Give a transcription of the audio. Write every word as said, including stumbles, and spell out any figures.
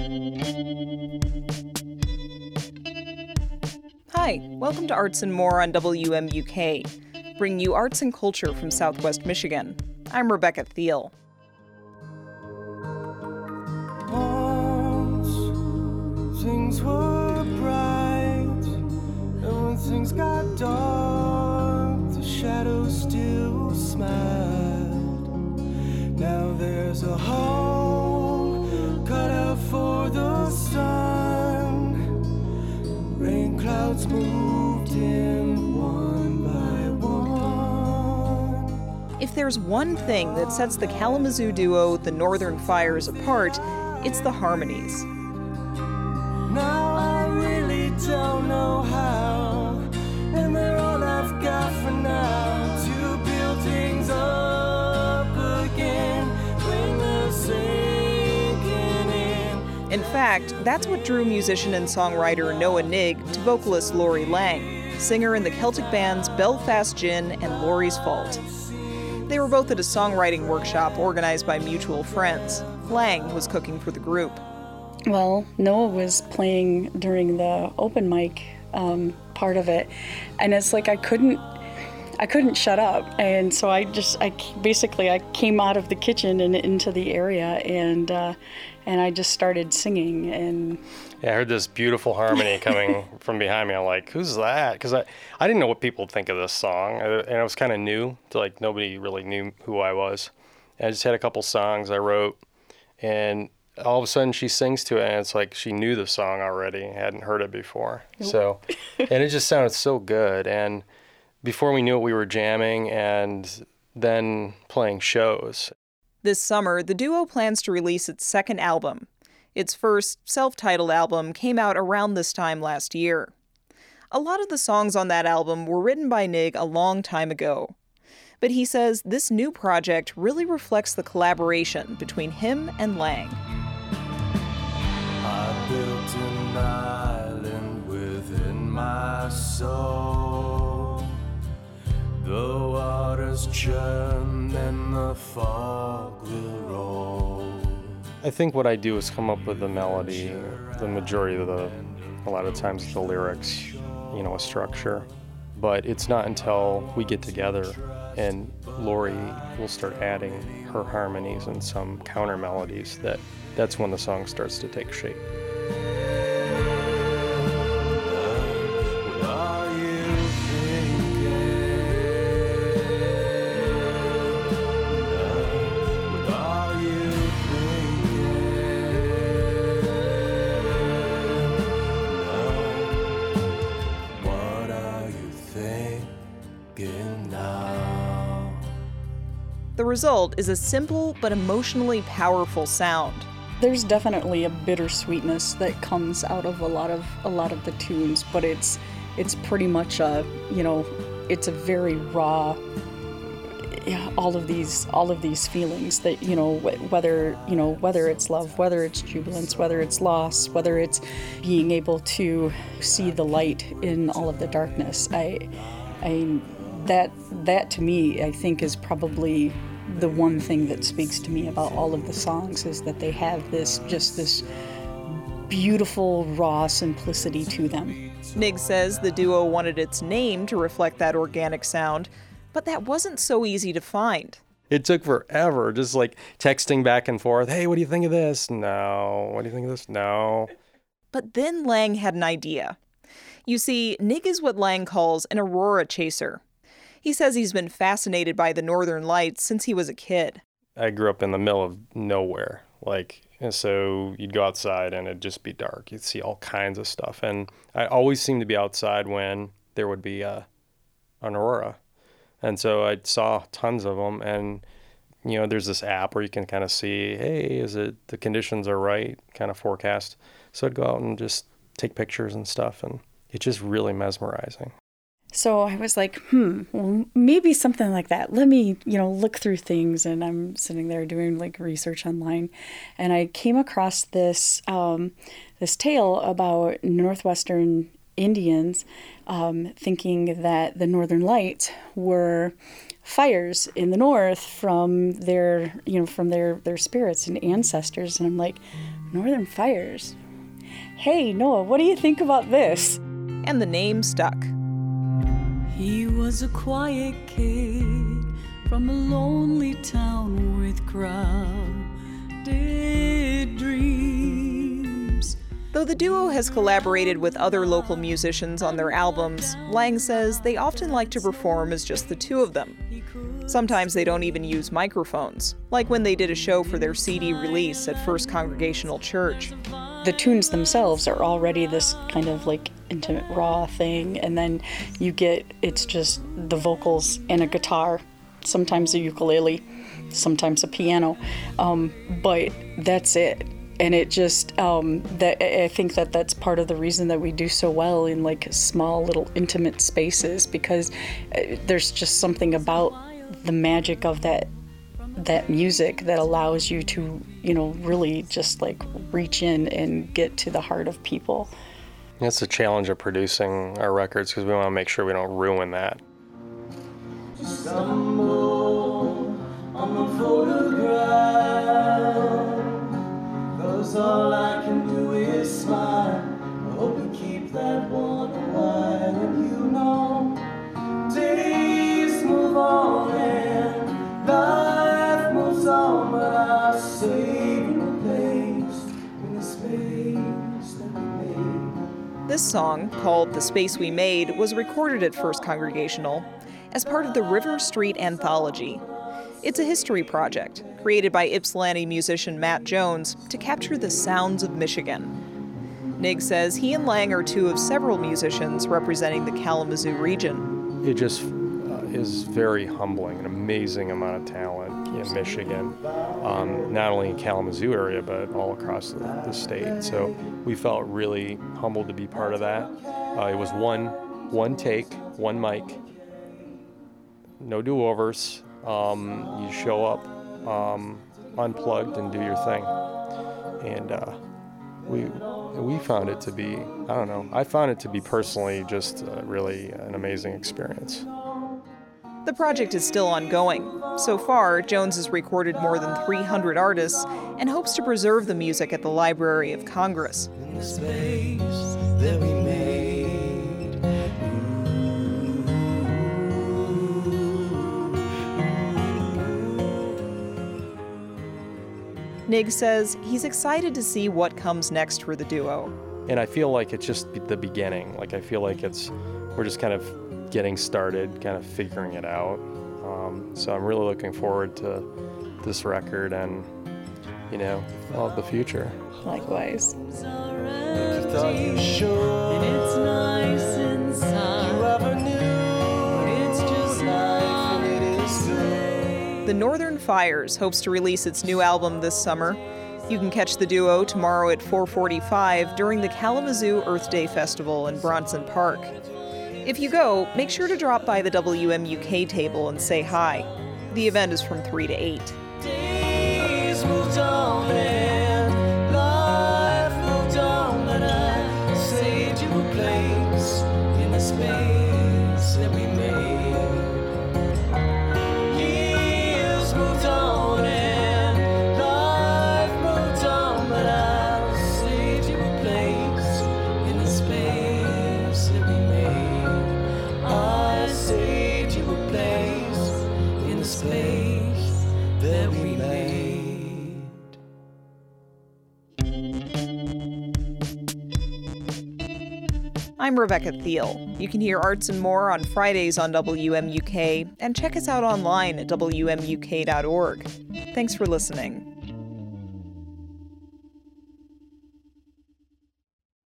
Hi, welcome to Arts and More on W M U K, bringing you arts and culture from Southwest Michigan. I'm Rebecca Thiel. Once things were bright, and when things got dark, the shadows still smiled. Now there's a hole cut out for the sun. Rain clouds moved in one by one. If there's one thing that sets the Kalamazoo duo, the Northern Fires, apart, it's the harmonies. Now I really don't know how, and they're all I've got for now, to build things up again when they're sinking in. In fact, that's what drew musician and songwriter Noah Nigg to vocalist Lori Lang, singer in the Celtic bands Belfast Gin and Lori's Fault. They were both at a songwriting workshop organized by mutual friends. Lang was cooking for the group. Well, Noah was playing during the open mic um, part of it, and it's like I couldn't, I couldn't shut up, and so I just, I basically I came out of the kitchen and into the area, and uh, and I just started singing. And yeah, I heard this beautiful harmony coming from behind me. I'm like, who's that? Because I, I didn't know what people would think of this song, and I was kind of new to, like, nobody really knew who I was. And I just had a couple songs I wrote, and all of a sudden she sings to it, and it's like she knew the song already, hadn't heard it before. So, and it just sounded so good. And before we knew it, we were jamming and then playing shows. This summer, the duo plans to release its second album. Its first, self-titled album came out around this time last year. A lot of the songs on that album were written by Nigg a long time ago. But he says this new project really reflects the collaboration between him and Lang. I built an island within my soul. The waters churn and the fog will roll. I think what I do is come up with the melody, the majority of the, a lot of times the lyrics, you know, a structure. But it's not until we get together and Lori will start adding her harmonies and some counter melodies that that's when the song starts to take shape. What are you thinking? What are you thinking? What are you thinking now? The result is a simple but emotionally powerful sound. there's definitely a bittersweetness that comes out of a lot of a lot of the tunes, but it's it's pretty much a, you know, it's a very raw, yeah, all of these all of these feelings that, you know, whether, you know, whether it's love, whether it's jubilance, whether it's loss, whether it's being able to see the light in all of the darkness. I I that that to me, I think, is probably the one thing that speaks to me about all of the songs, is that they have this just this beautiful raw simplicity to them. Nigg says the duo wanted its name to reflect that organic sound, but that wasn't so easy to find. It took forever, just like texting back and forth. Hey, what do you think of this? No. What do you think of this? No. But then Lang had an idea. You see, Nigg is what Lang calls an aurora chaser. He says he's been fascinated by the northern lights since he was a kid. I grew up in the middle of nowhere, like, and so you'd go outside and it'd just be dark. You'd see all kinds of stuff, and I always seemed to be outside when there would be uh, an aurora. And so I saw tons of them, and, you know, there's this app where you can kind of see, hey, is it, the conditions are right, kind of forecast. So I'd go out and just take pictures and stuff, and it's just really mesmerizing. So I was like, hmm, well, maybe something like that. Let me, you know, look through things. And I'm sitting there doing like research online, and I came across this um, this tale about Northwestern Indians um, thinking that the Northern Lights were fires in the north from their, you know, from their, their spirits and ancestors. And I'm like, Northern Fires. Hey, Noah, what do you think about this? And the name stuck. He was a quiet kid from a lonely town with crowded dreams. Though the duo has collaborated with other local musicians on their albums, Lang says they often like to perform as just the two of them. Sometimes they don't even use microphones, like when they did a show for their C D release at First Congregational Church. The tunes themselves are already this kind of like intimate, raw thing, and then you get, it's just the vocals and a guitar, sometimes a ukulele, sometimes a piano, um, but that's it. And it just, um, that I think that that's part of the reason that we do so well in like small little intimate spaces, because there's just something about the magic of that that music that allows you to, you know, really just like reach in and get to the heart of people. That's the challenge of producing our records, because we want to make sure we don't ruin that. Stumble on the photograph, 'cause all I can do is smile. I hope you keep that one a while, and you know, days move on and life moves on, but I save a place in the space that we made. This song, called The Space We Made, was recorded at First Congregational as part of the River Street Anthology. It's a history project created by Ypsilanti musician Matt Jones to capture the sounds of Michigan. Nig says he and Lang are two of several musicians representing the Kalamazoo region. It just uh, is very humbling, an amazing amount of talent in Michigan, um, not only in Kalamazoo area, but all across the, the state. So we felt really humbled to be part of that. Uh, it was one, one take, one mic, no do-overs. Um, you show up um, unplugged and do your thing. And uh, we we found it to be, I don't know, I found it to be personally just uh, really an amazing experience. The project is still ongoing. So far, Jones has recorded more than three hundred artists and hopes to preserve the music at the Library of Congress. In the space that we made. Nig says he's excited to see what comes next for the duo. And I feel like it's just the beginning. Like I feel like it's, we're just kind of getting started, kind of figuring it out. Um, so I'm really looking forward to this record and, you know, all of the future. Likewise. You thought you should. And it's nice inside. You ever knew It's just life and it is good. The Northern Fires hopes to release its new album this summer. You can catch the duo tomorrow at four forty-five during the Kalamazoo Earth Day Festival in Bronson Park. If you go, make sure to drop by the W M U K table and say hi. The event is from three to eight. Days moved on and life moved on, but I saved you a place in the space that we made. Years moved on and life moved on, but I saved you a place in the space that we made. I saved you a place in the space that we made. I'm Rebecca Thiel. You can hear Arts and More on Fridays on W M U K and check us out online at W M U K dot org. Thanks for listening.